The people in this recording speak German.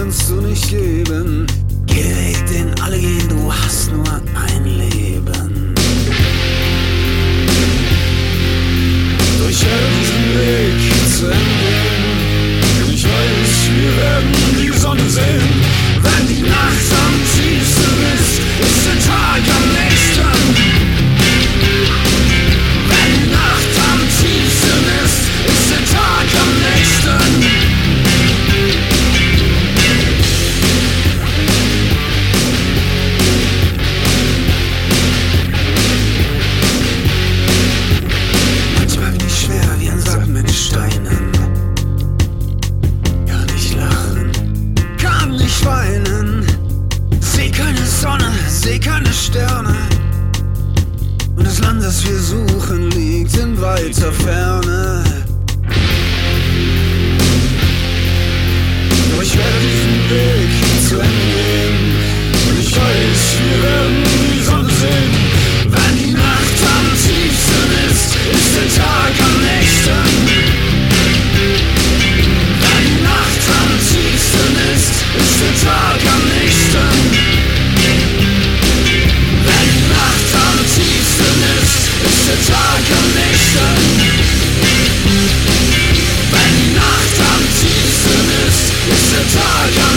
kannst du nicht geben. Geh den Weg, den alle gehen, du hast nur ein Leben. Ich werde diesen Weg zu Ende gehen. Und ich weiß, wir werden die Sonne sehen. Wenn die Nacht am tiefsten ist, ist der Tag am nächsten. Wenn die Nacht am tiefsten ist, ist der Tag am nächsten. Manchmal bin ich schwer wie ein Sack mit Steinen. Kann nicht lachen, kann nicht weinen. Seh keine Sonne, seh keine Sterne. Und das Land, das wir suchen, liegt in weiter Ferne. Doch ich werde diesen Weg zu Ende gehen. Und ich weiß, wir werden die Sonne sehen. Wenn die Nacht am tiefsten ist, ist der Tag am nächsten. Wenn die Nacht am tiefsten ist, ist der Tag am nächsten. Wenn die Nacht am tiefsten ist, ist der Tag am nächsten. Wenn die Nacht am tiefsten ist der Tag am